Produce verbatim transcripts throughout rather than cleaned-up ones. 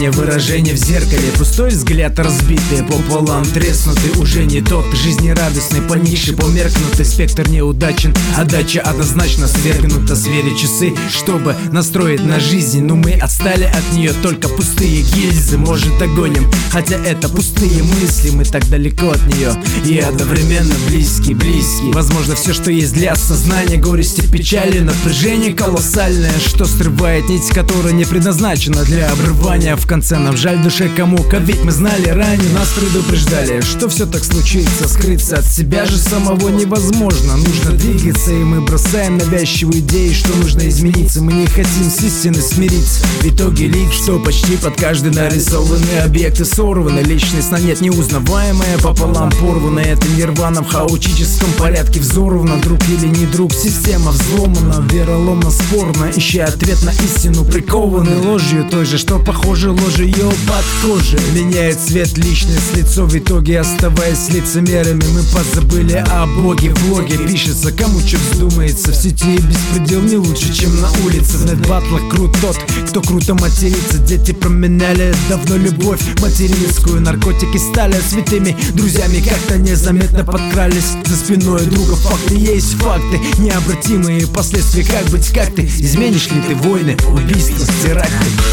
движение, выражение в зеркале, пустой взгляд разбитый, пополам треснутый, уже не тот, жизнерадостный, поникший, померкнутый, спектр неудачен, отдача однозначно свергнута, звери часы, чтобы настроить на жизнь, но мы отстали от нее, только пустые гильзы, может догоним, хотя это пустые мысли, мы так далеко от нее и одновременно близкие, близкие. Возможно, все, что есть для сознания, горести, печали, напряжение колоссальное, что срывает нить, которая не предназначена для обрывания. В конце нам жаль душе кому-ка, ведь мы знали ранее, нас предупреждали, что все так случится, скрыться от себя же самого невозможно. Нужно двигаться, и мы бросаем навязчивые идеи, что нужно измениться. Мы не хотим с истиной смириться. В итоге лик, что почти под каждый нарисованы объекты сорваны, личность на нет неузнаваемая, пополам порвана. Это нирвана в хаотическом порядке взорвана. Друг или не друг, система взломана, вероломно, спорно, ища ответ на истину, прикованы ложью той же, что похоже ложью ее под кожей. Меняет цвет личность, лицо, в итоге оставаясь лицемерами, мы позабыли о Боге. В блоге пишется, кому что вздумается, в сети беспредел не лучше, чем на улице. В нет-баттлах крут тот, кто круто матерится. Дети променяли давно любовь материнскую, наркотики стали святыми друзьями, как-то незаметно подкрались за спиной друга. Факты есть факты, необратимые последствия. Как быть, как ты, изменишь ли ты войны, убийства, стирать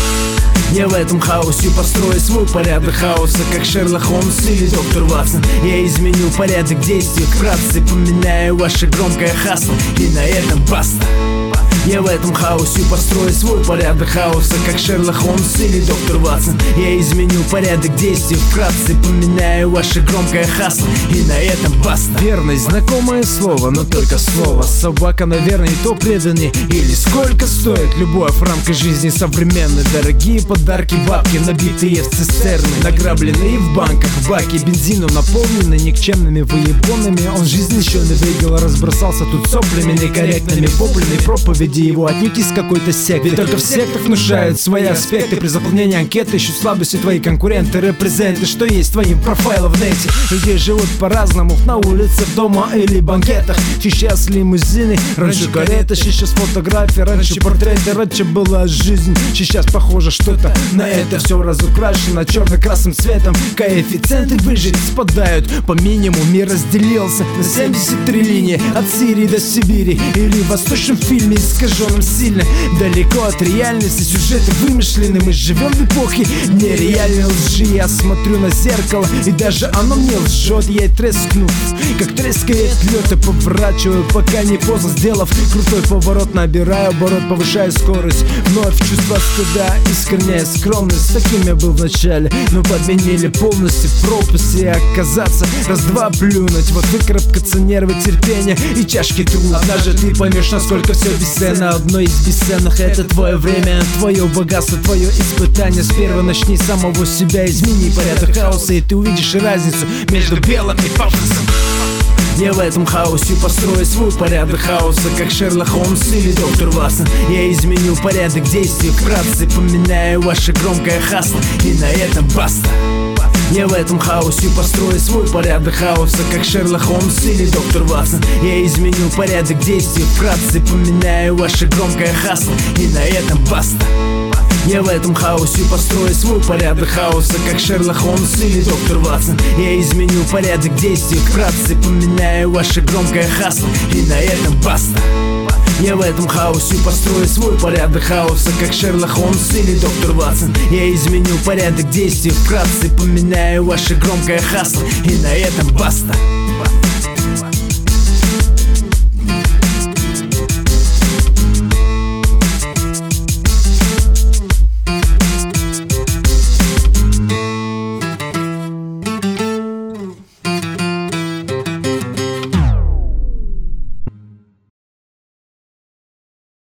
ты? Я в этом хаосе построю свой порядок хаоса, как Шерлок Холмс или доктор Ватсон. Я изменю порядок действий, вкратце поменяю ваше громкое хасло, и на этом баста. Я в этом хаосе построю свой порядок хаоса, как Шерлок Холмс или доктор Ватсон. Я изменю порядок действий, вкратце поменяю ваше громкое хасло, и на этом баста. Верность, знакомое слово, но только слово. Собака, наверное, и то преданнее. Или сколько стоит любовь в рамках жизни современной? Дорогие подарки, бабки, набитые в цистерны, награбленные в банках, в баке бензину наполнены никчемными выебонами. Он жизнь еще не выиграл, разбросался тут соплями, некорректными воплями, проповеди его отнюдь из какой-то секты. Только в сектах внушают свои аспекты. При заполнении анкеты ищут слабости твои конкуренты, репрезенты, что есть твоим профайлом в нете. Люди живут по-разному, на улице, дома или банкетах. Сейчас лимузины, раньше кареты, сейчас фотографии, раньше портреты, раньше была жизнь. Сейчас похоже что-то на это все разукрашено черно-красным цветом. Коэффициенты выжить спадают по минимуму. Мир разделился на семьдесят три линии, от Сирии до Сибири. Или в восточном фильме искаженном сильно, далеко от реальности, сюжеты вымышлены. Мы живем в эпохе нереальной лжи. Я смотрю на зеркало, и даже оно мне лжет. Я трескну, как трескает лед, и поворачиваю, пока не поздно. Сделав крутой поворот, набираю оборот, повышаю скорость. Вновь чувство стыда, искренняя скромность. Таким я был в начале, но подменили полностью в пропасти. Оказаться, раз-два плюнуть, вот выкарабкаться, нервы, терпения и чашки тру. Однажды ты поймешь, насколько все бесценно. Одно из бесценных — это твое время, твое богатство, твое испытание. Сперва начни с самого себя, измени порядок хаоса, и ты увидишь разницу между белым и пафосом. Я в этом хаосе построю свой порядок хаоса, как Шерлок Холмс или доктор Ватсон. Я изменю порядок действий, вкратце поменяю ваше громкое хасло, и на этом баста. Я в этом хаосе построю свой порядок хаоса, как Шерлок Холмс или доктор Ватсон. Я изменю порядок действий, вкратце поменяю ваше громкое хасло, и на этом баста. Я в этом хаосе построю свой порядок хаоса, как Шерлок Холмс или доктор Ватсон. Я изменю порядок действий, вкратце поменяю ваше громкое хасло, и на этом баста. Я в этом хаосе построю свой порядок хаоса, как Шерлок Холмс или доктор Ватсон. Я изменю порядок действий, вкратце поменяю ваше громкое хасло, и на этом баста.